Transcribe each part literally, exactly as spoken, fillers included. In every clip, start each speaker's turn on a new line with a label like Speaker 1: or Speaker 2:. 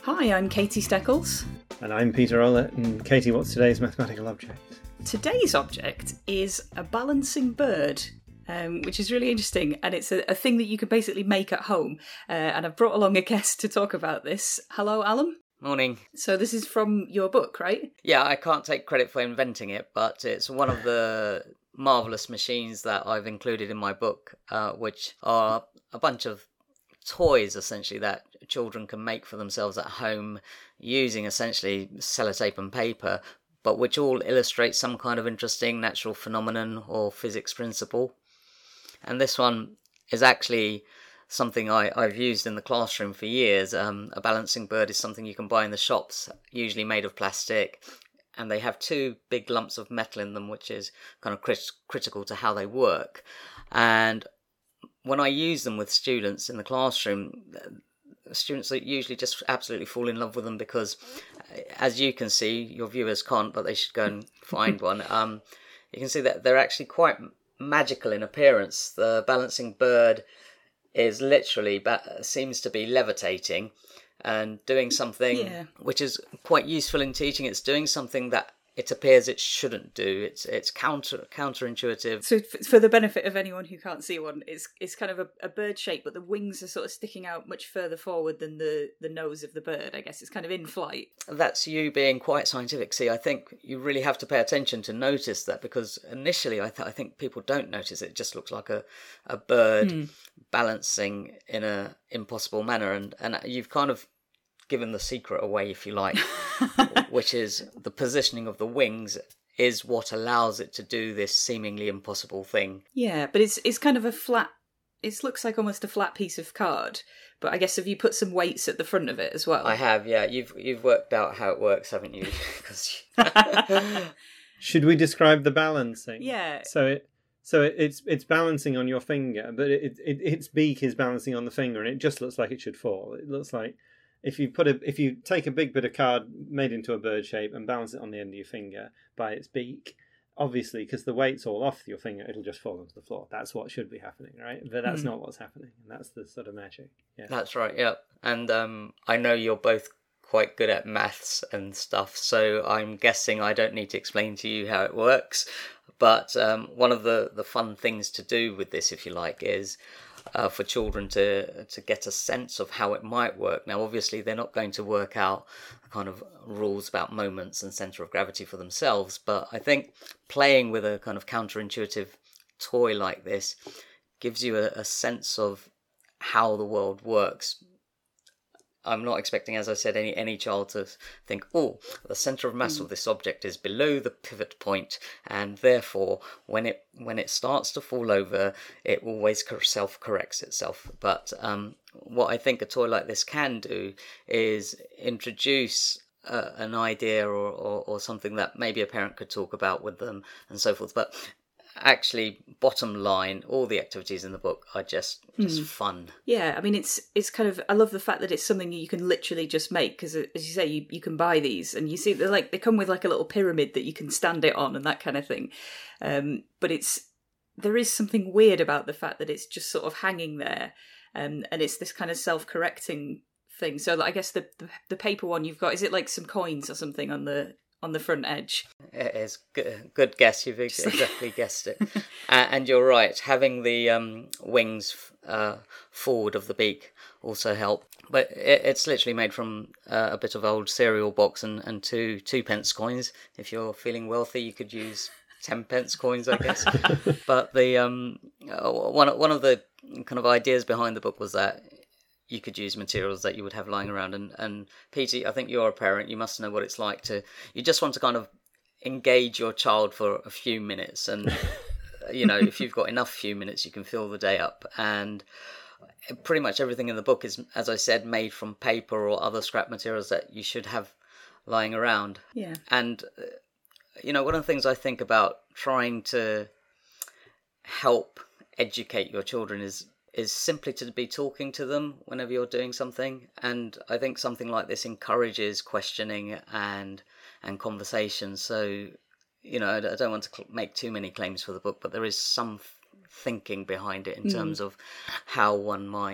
Speaker 1: Hi, I'm Katie Steckles.
Speaker 2: And I'm Peter Ollett. And Katie, what's today's mathematical object?
Speaker 1: Today's object is a balancing bird, um, which is really interesting. And it's a, a thing that you can basically make at home. Uh, and I've brought along a guest to talk about this. Hello, Alan.
Speaker 3: Morning.
Speaker 1: So this is from your book, right?
Speaker 3: Yeah, I can't take credit for inventing it, but it's one of the marvellous machines that I've included in my book, uh, which are a bunch of toys, essentially, that children can make for themselves at home using, essentially, sellotape and paper, but which all illustrate some kind of interesting natural phenomenon or physics principle. And this one is actually something I, I've used in the classroom for years. Um, a balancing bird is something you can buy in the shops, usually made of plastic, and they have two big lumps of metal in them, which is kind of crit- critical to how they work. And when I use them with students in the classroom, students usually just absolutely fall in love with them because, as you can see, your viewers can't, but they should go and find one. Um, you can see that they're actually quite magical in appearance. The balancing bird is literally, seems to be levitating and doing something yeah. which is quite useful in teaching. It's doing something that it appears it shouldn't do. It's it's counter counterintuitive.
Speaker 1: So for the benefit of anyone who can't see one, it's it's kind of a, a bird shape, but the wings are sort of sticking out much further forward than the, the nose of the bird. I guess it's kind of in flight.
Speaker 3: That's you being quite scientific. See, I think you really have to pay attention to notice that, because initially I, th- I think people don't notice it. It just looks like a, a bird hmm. balancing in a impossible manner. And, and you've kind of given the secret away, if you like, which is the positioning of the wings is what allows it to do this seemingly impossible thing.
Speaker 1: Yeah, but it's it's kind of a flat, it looks like almost a flat piece of card, but I guess have you put some weights at the front of it as well?
Speaker 3: I have, yeah. You've you've worked out how it works, haven't you?
Speaker 2: Should we describe the balancing?
Speaker 1: Yeah.
Speaker 2: So it so it, it's it's balancing on your finger, but it, it its beak is balancing on the finger, and it just looks like it should fall. It looks like If you put a, if you take a big bit of card made into a bird shape and balance it on the end of your finger by its beak, obviously, because the weight's all off your finger, it'll just fall onto the floor. That's what should be happening, right? But that's mm. not what's happening, and that's the sort of magic. Yeah.
Speaker 3: That's right. Yeah, and um, I know you're both quite good at maths and stuff, so I'm guessing I don't need to explain to you how it works. But um, one of the the fun things to do with this, if you like, is Uh, for children to to get a sense of how it might work. Now, obviously, they're not going to work out kind of rules about moments and centre of gravity for themselves, but I think playing with a kind of counterintuitive toy like this gives you a, a sense of how the world works. I'm not expecting, as I said, any any child to think, oh, the centre of mass mm. of this object is below the pivot point, and therefore, when it when it starts to fall over, it always self-corrects itself. But um, what I think a toy like this can do is introduce uh, an idea or, or, or something that maybe a parent could talk about with them and so forth. But actually, bottom line, all the activities in the book are just just mm. fun.
Speaker 1: Yeah, I mean, it's it's kind of, I love the fact that it's something you can literally just make, because as you say, you, you can buy these, and you see they're like, they come with like a little pyramid that you can stand it on and that kind of thing. Um, but it's, there is something weird about the fact that it's just sort of hanging there, um, and it's this kind of self-correcting thing. So like, I guess the, the the paper one you've got, is it like some coins or something on the on the front edge?
Speaker 3: It is good, good guess. You've exactly guessed it, uh, and you're right. Having the um, wings uh, forward of the beak also help. But it, it's literally made from uh, a bit of old cereal box and, and two two pence coins. If you're feeling wealthy, you could use ten pence coins, I guess. But the um, one one of the kind of ideas behind the book was that you could use materials that you would have lying around. And, and Petey, I think you're a parent, you must know what it's like to, you just want to kind of engage your child for a few minutes. And, you know, if you've got enough few minutes, you can fill the day up. And pretty much everything in the book is, as I said, made from paper or other scrap materials that you should have lying around.
Speaker 1: Yeah.
Speaker 3: And, you know, one of the things I think about trying to help educate your children is is simply to be talking to them whenever you're doing something. And I think something like this encourages questioning and and conversation. So, you know, I don't want to make too many claims for the book, but there is some thinking behind it in mm. terms of how one might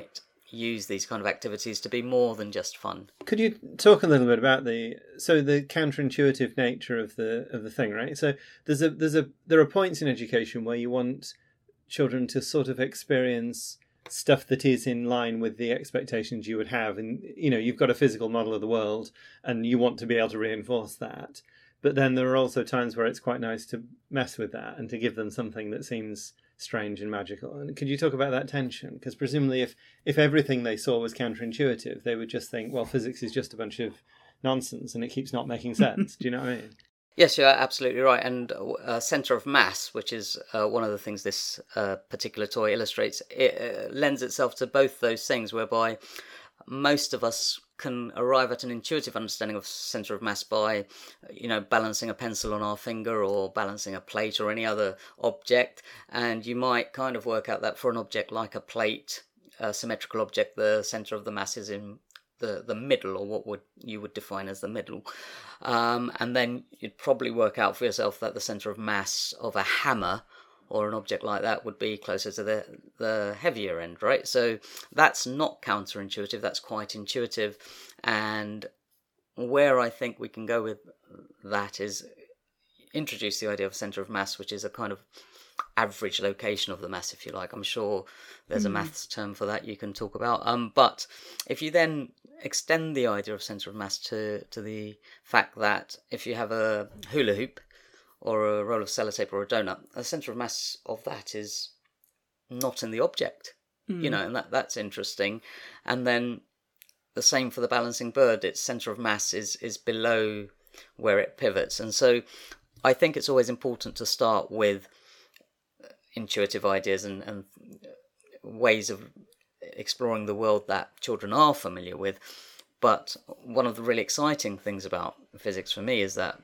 Speaker 3: use these kind of activities to be more than just fun.
Speaker 2: Could you talk a little bit about the so the counterintuitive nature of the of the thing, right? So there's a there's a there are points in education where you want children to sort of experience stuff that is in line with the expectations you would have, and you know, you've got a physical model of the world and you want to be able to reinforce that. But then there are also times where it's quite nice to mess with that and to give them something that seems strange and magical. And could you talk about that tension? Because presumably if, if everything they saw was counterintuitive, they would just think, well, physics is just a bunch of nonsense and it keeps not making sense. Do you know what I mean?
Speaker 3: Yes, you're absolutely right. And uh, centre of mass, which is uh, one of the things this uh, particular toy illustrates, it uh, lends itself to both those things, whereby most of us can arrive at an intuitive understanding of centre of mass by, you know, balancing a pencil on our finger or balancing a plate or any other object. And you might kind of work out that for an object like a plate, a symmetrical object, the centre of the mass is in the, the middle, or what would you would define as the middle. Um, and then you'd probably work out for yourself that the centre of mass of a hammer or an object like that would be closer to the the heavier end, right? So that's not counterintuitive, that's quite intuitive. And where I think we can go with that is introduce the idea of centre of mass, which is a kind of average location of the mass, if you like. I'm sure there's a maths term for that you can talk about. Um, but if you then extend the idea of centre of mass to, to the fact that if you have a hula hoop, or a roll of sellotape or a donut, the centre of mass of that is not in the object, mm. you know, and that that's interesting. And then the same for the balancing bird, its centre of mass is, is below where it pivots. And so I think it's always important to start with intuitive ideas and, and ways of exploring the world that children are familiar with. But one of the really exciting things about physics for me is that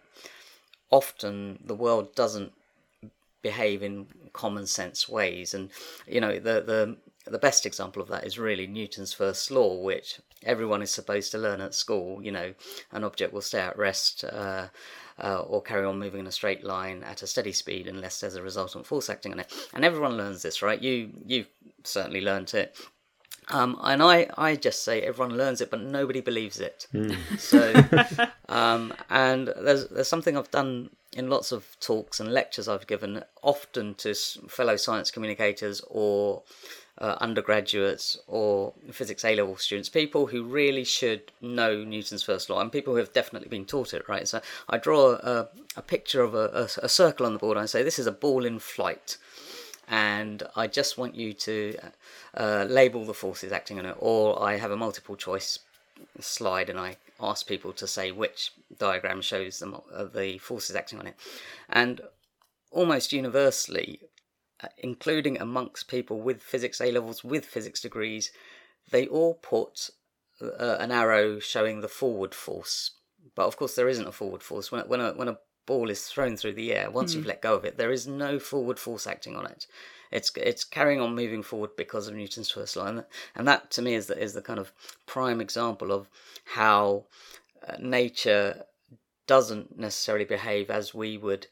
Speaker 3: often the world doesn't behave in common sense ways, and you know the the the best example of that is really Newton's first law, which everyone is supposed to learn at school. You know, an object will stay at rest uh, uh, or carry on moving in a straight line at a steady speed unless there's a resultant force acting on it, and everyone learns this, right? You you certainly learnt it. Um, and I, I just say everyone learns it, but nobody believes it. Mm. So, um, and there's there's something I've done in lots of talks and lectures I've given, often to fellow science communicators or uh, undergraduates or physics A-level students, people who really should know Newton's first law, and people who have definitely been taught it, right? So I draw a, a picture of a, a, a circle on the board, and I say, this is a ball in flight. And I just want you to uh, label the forces acting on it. Or I have a multiple choice slide and I ask people to say which diagram shows them uh, the forces acting on it. And almost universally, uh, including amongst people with physics A-levels, with physics degrees, they all put uh, an arrow showing the forward force. But of course there isn't a forward force. When, when a, when a ball is thrown through the air, once mm. you've let go of it, there is no forward force acting on it. It's it's carrying on moving forward because of Newton's first law, and, and that to me is the, is the kind of prime example of how uh, nature doesn't necessarily behave as we would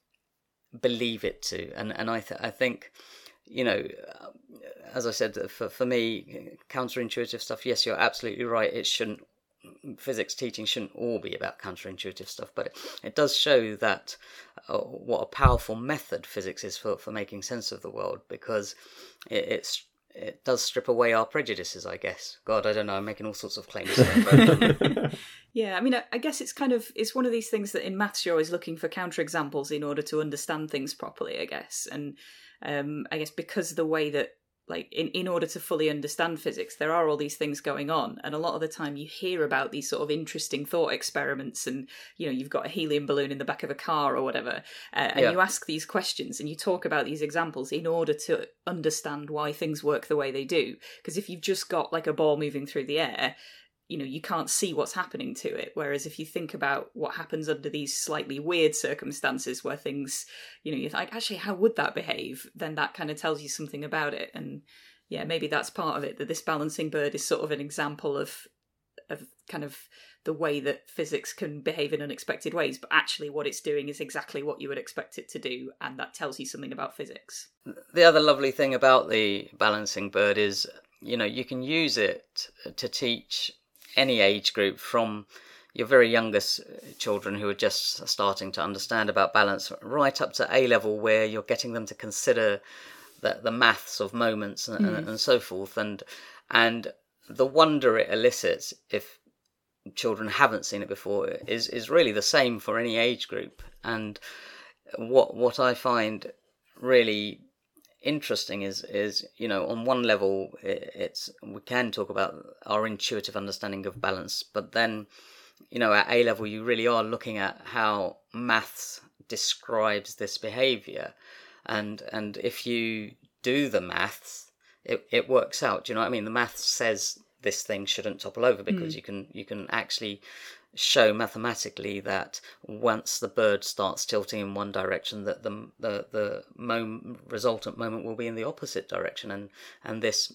Speaker 3: believe it to. And and I th- I think, you know, as I said, for for me, counterintuitive stuff. Yes, you're absolutely right. It shouldn't. Physics teaching shouldn't all be about counterintuitive stuff, but it, it does show that uh, what a powerful method physics is for, for making sense of the world, because it, it's it does strip away our prejudices, I guess. God, I don't know, I'm making all sorts of claims there, but, um...
Speaker 1: Yeah, I mean, I, I guess it's kind of, it's one of these things that in maths you're always looking for counterexamples in order to understand things properly, I guess. And um, I guess because of the way that like in, in order to fully understand physics, there are all these things going on. And a lot of the time you hear about these sort of interesting thought experiments and, you know, you've got a helium balloon in the back of a car or whatever. Uh, and yeah. you ask these questions and you talk about these examples in order to understand why things work the way they do. Because if you've just got like a ball moving through the air, you know, you can't see what's happening to it. Whereas if you think about what happens under these slightly weird circumstances where things, you know, you're like, actually, how would that behave? Then that kind of tells you something about it. And yeah, maybe that's part of it, that this balancing bird is sort of an example of of kind of the way that physics can behave in unexpected ways. But actually what it's doing is exactly what you would expect it to do. And that tells you something about physics.
Speaker 3: The other lovely thing about the balancing bird is you know, you can use it to teach any age group, from your very youngest children who are just starting to understand about balance, right up to A level, where you're getting them to consider the, the maths of moments and, mm. and, and so forth. And and the wonder it elicits, if children haven't seen it before, is is really the same for any age group. And what what I find really interesting is is you know, on one level it, it's we can talk about our intuitive understanding of balance, but then, you know, at A level you really are looking at how maths describes this behavior, and and if you do the maths, it it works out. Do you know what I mean? The maths says this thing shouldn't topple over, because mm. you can you can actually show mathematically that once the bird starts tilting in one direction, that the the the mom, resultant moment will be in the opposite direction, and and this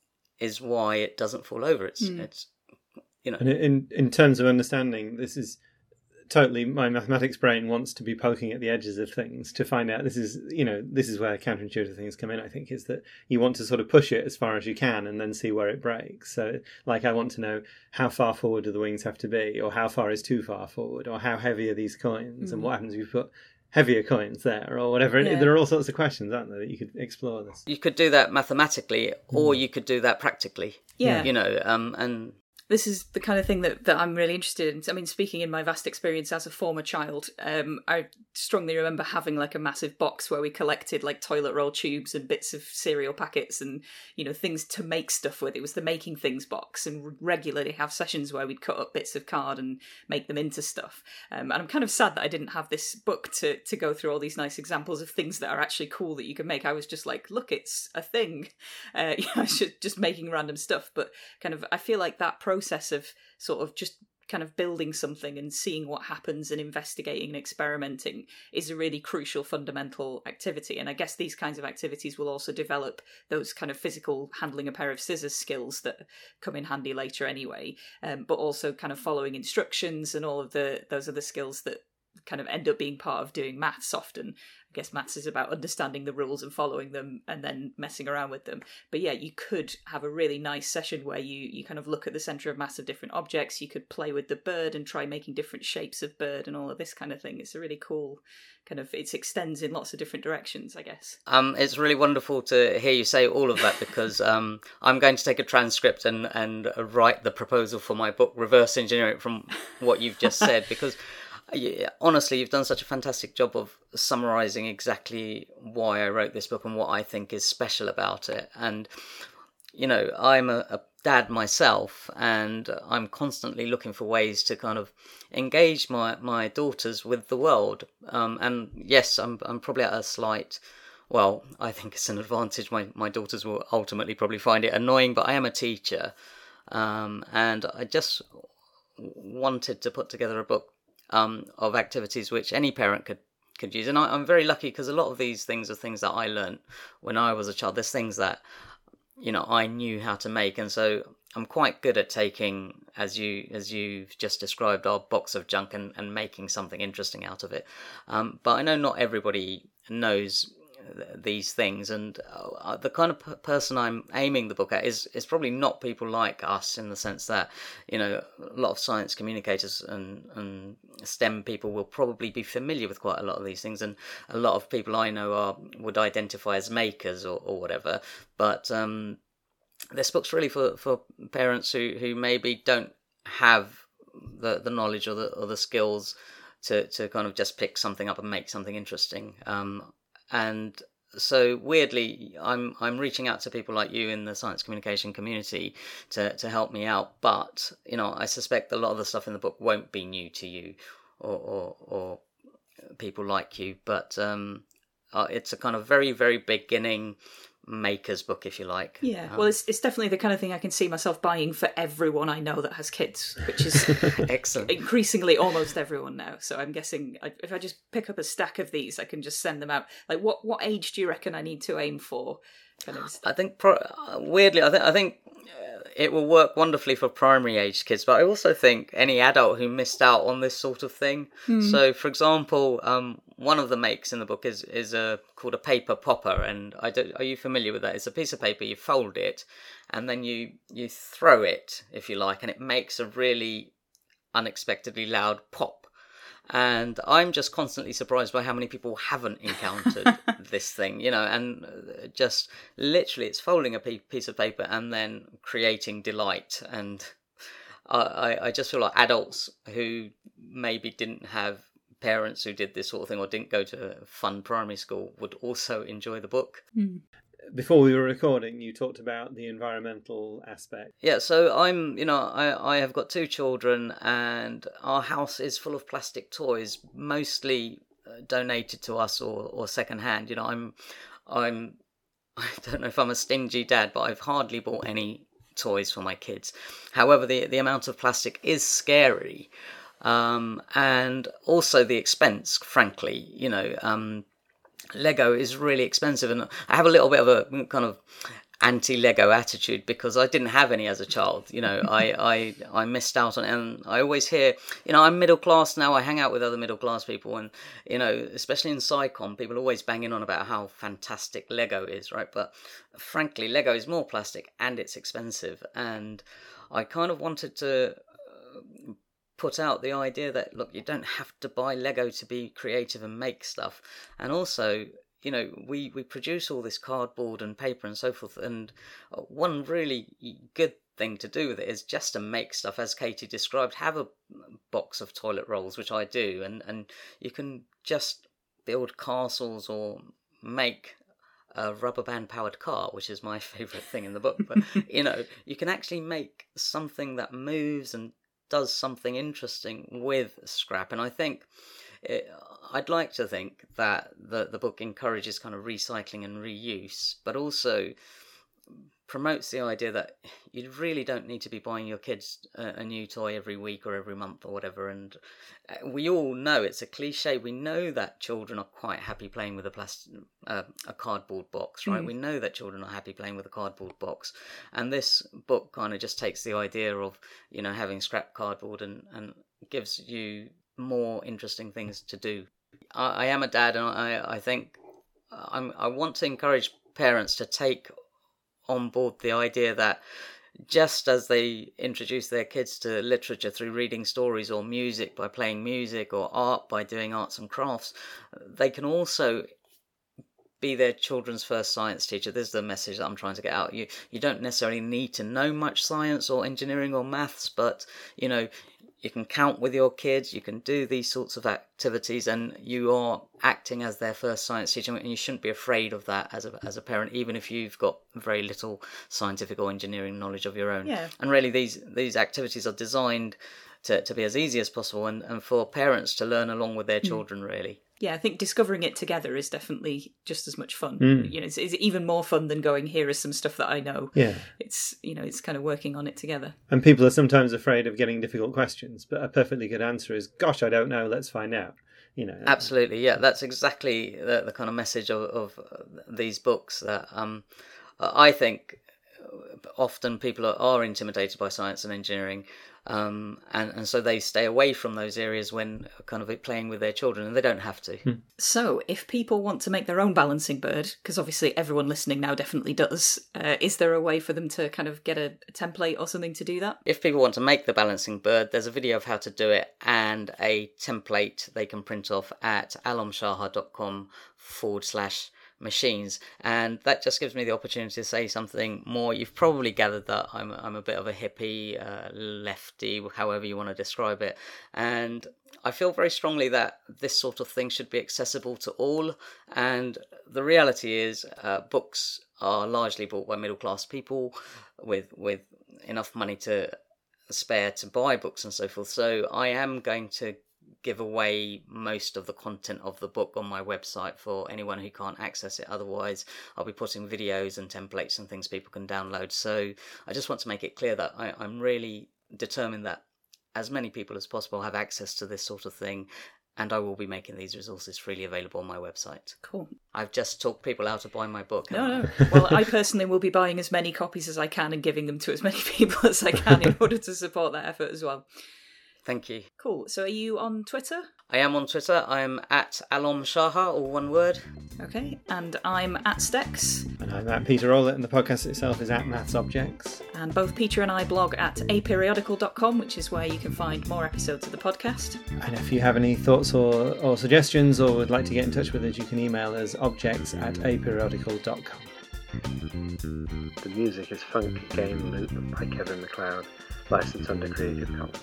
Speaker 3: is why it doesn't fall over. It's mm. it's you know.
Speaker 2: And in in terms of understanding, this is totally, my mathematics brain wants to be poking at the edges of things to find out. This is, you know, this is where counterintuitive things come in, I think, is that you want to sort of push it as far as you can and then see where it breaks. So, like, I want to know how far forward do the wings have to be, or how far is too far forward, or how heavy are these coins, mm. and what happens if you put heavier coins there, or whatever. Yeah. There are all sorts of questions, aren't there, that you could explore this.
Speaker 3: You could do that mathematically, or mm. you could do that practically.
Speaker 1: Yeah.
Speaker 3: You know, um, and...
Speaker 1: This is the kind of thing that, that I'm really interested in. I mean, speaking in my vast experience as a former child, um, I strongly remember having like a massive box where we collected like toilet roll tubes and bits of cereal packets and, you know, things to make stuff with. It was the making things box, and would regularly have sessions where we'd cut up bits of card and make them into stuff. Um, and I'm kind of sad that I didn't have this book to, to go through all these nice examples of things that are actually cool that you can make. I was just like, look, it's a thing. Uh, you know, I was just, just making random stuff. But kind of, I feel like that process process of sort of just kind of building something and seeing what happens and investigating and experimenting is a really crucial fundamental activity. And I guess these kinds of activities will also develop those kind of physical handling a pair of scissors skills that come in handy later anyway, um, but also kind of following instructions and all of the those are the skills that kind of end up being part of doing maths often. I guess maths is about understanding the rules and following them and then messing around with them. But yeah, you could have a really nice session where you, you kind of look at the centre of mass of different objects. You could play with the bird and try making different shapes of bird and all of this kind of thing. It's a really cool kind of, it extends in lots of different directions, I guess.
Speaker 3: Um, it's really wonderful to hear you say all of that, because um, I'm going to take a transcript and, and write the proposal for my book, reverse engineer it from what you've just said, because Yeah, honestly, you've done such a fantastic job of summarising exactly why I wrote this book and what I think is special about it. And, you know, I'm a, a dad myself, and I'm constantly looking for ways to kind of engage my, my daughters with the world. Um, and yes, I'm I'm probably at a slight... Well, I think it's an advantage. My, my daughters will ultimately probably find it annoying, but I am a teacher. Um, and I just wanted to put together a book Um, of activities which any parent could, could use. And I, I'm very lucky, because a lot of these things are things that I learned when I was a child. There's things that, you know, I knew how to make. And so I'm quite good at taking, as, you, as you've just described, our box of junk and, and making something interesting out of it. Um, but I know not everybody knows these things, and uh, the kind of p- person I'm aiming the book at is is probably not people like us, in the sense that, you know, a lot of science communicators and, and STEM people will probably be familiar with quite a lot of these things, and a lot of people I know are would identify as makers or, or whatever. But um, this book's really for, for parents who, who maybe don't have the, the knowledge or the or the skills to, to kind of just pick something up and make something interesting. Um, And so weirdly, I'm I'm reaching out to people like you in the science communication community to, to help me out. But, you know, I suspect a lot of the stuff in the book won't be new to you or or, or people like you. But um, uh, it's a kind of very, very beginning maker's book, if you like.
Speaker 1: Yeah, um, well, it's it's definitely the kind of thing I can see myself buying for everyone I know that has kids, which is
Speaker 3: excellent.
Speaker 1: Increasingly almost everyone now. So I'm guessing I, if I just pick up a stack of these, I can just send them out. Like, what what age do you reckon I need to aim for? Kind of.
Speaker 3: I think pro- weirdly, I think I think it will work wonderfully for primary age kids, but I also think any adult who missed out on this sort of thing. Mm. So, for example, um, one of the makes in the book is is a called a paper popper, and I don't, are you familiar with that? It's a piece of paper, you fold it, and then you you throw it, if you like, and it makes a really unexpectedly loud pop. And I'm just constantly surprised by how many people haven't encountered this thing, you know, and just literally it's folding a piece of paper and then creating delight. And I, I just feel like adults who maybe didn't have parents who did this sort of thing or didn't go to fun primary school would also enjoy the book.
Speaker 1: Mm.
Speaker 2: Before we were recording, you talked about the environmental aspect.
Speaker 3: Yeah, so I'm, you know, I, I have got two children, and our house is full of plastic toys, mostly donated to us or, or secondhand. You know, I'm, I'm, I don't know if I'm a stingy dad, but I've hardly bought any toys for my kids. However, the the amount of plastic is scary, um, and also the expense. Frankly, you know. Um, Lego is really expensive, and I have a little bit of a kind of anti-Lego attitude because I didn't have any as a child. You know, I, I I missed out on it, and I always hear, you know, I'm middle class now. I hang out with other middle class people, and you know, especially in SciComm, people are always banging on about how fantastic Lego is, right? But frankly, Lego is more plastic and it's expensive, and I kind of wanted to Uh, put out the idea that, look, you don't have to buy Lego to be creative and make stuff. And also, you know, we, we produce all this cardboard and paper and so forth. And one really good thing to do with it is just to make stuff, as Katie described. Have a box of toilet rolls, which I do. And, and you can just build castles or make a rubber band powered car, which is my favourite thing in the book. But, you know, you can actually make something that moves and does something interesting with scrap. And I think it, I'd like to think that the the book encourages kind of recycling and reuse, but also promotes the idea that you really don't need to be buying your kids a, a new toy every week or every month or whatever. And we all know, it's a cliche, we know that children are quite happy playing with a plastic, uh, a cardboard box, right? Mm. We know that children are happy playing with a cardboard box. And this book kind of just takes the idea of, you know, having scrap cardboard and, and gives you more interesting things to do. I, I am a dad, and I, I think I'm, I want to encourage parents to take on board the idea that just as they introduce their kids to literature through reading stories, or music by playing music, or art by doing arts and crafts, they can also be their children's first science teacher. This is the message that I'm trying to get out. You you don't necessarily need to know much science or engineering or maths, but you know, you can count with your kids, you can do these sorts of activities, and you are acting as their first science teacher, and you shouldn't be afraid of that as a as a parent, even if you've got very little scientific or engineering knowledge of your own.
Speaker 1: Yeah. And
Speaker 3: really, these these activities are designed to, to be as easy as possible, and, and for parents to learn along with their children, mm. really.
Speaker 1: Yeah, I think discovering it together is definitely just as much fun.
Speaker 2: Mm.
Speaker 1: You know, it's, it's even more fun than going, here is some stuff that I know.
Speaker 2: Yeah.
Speaker 1: It's, you know, it's kind of working on it together.
Speaker 2: And people are sometimes afraid of getting difficult questions, but a perfectly good answer is, gosh, I don't know, let's find out. You know.
Speaker 3: Absolutely, yeah. That's exactly the, the kind of message of, of these books that um, I think often people are, are intimidated by science and engineering. Um, and, and so they stay away from those areas when kind of playing with their children, and they don't have to.
Speaker 2: Hmm.
Speaker 1: So if people want to make their own balancing bird, because obviously everyone listening now definitely does, uh, is there a way for them to kind of get a, a template or something to do that?
Speaker 3: If people want to make the balancing bird, there's a video of how to do it and a template they can print off at alamshahar.com forward slash machines, and that just gives me the opportunity to say something more. You've probably gathered that I'm I'm a bit of a hippie, uh, lefty, however you want to describe it, and I feel very strongly that this sort of thing should be accessible to all. And the reality is, uh, books are largely bought by middle class people with with enough money to spare to buy books and so forth. So I am going to give away most of the content of the book on my website for anyone who can't access it. Otherwise, I'll be putting videos and templates and things people can download. So I just want to make it clear that I, I'm really determined that as many people as possible have access to this sort of thing, and I will be making these resources freely available on my website.
Speaker 1: Cool.
Speaker 3: I've just talked people out of buying my book.
Speaker 1: No, no. Well, I personally will be buying as many copies as I can and giving them to as many people as I can in order to support that effort as well.
Speaker 3: Thank you.
Speaker 1: Cool. So are you on Twitter?
Speaker 3: I am on Twitter. I'm at Alom Shaha, all one word.
Speaker 1: Okay. And I'm at Stex.
Speaker 2: And I'm at Peter Ollett, and the podcast itself is at Maths Objects.
Speaker 1: And both Peter and I blog at a periodical dot com, which is where you can find more episodes of the podcast.
Speaker 2: And if you have any thoughts or, or suggestions or would like to get in touch with us, you can email us objects at a periodical dot com.
Speaker 4: The music is Funk Game Loop by Kevin MacLeod, licensed under Creative Commons.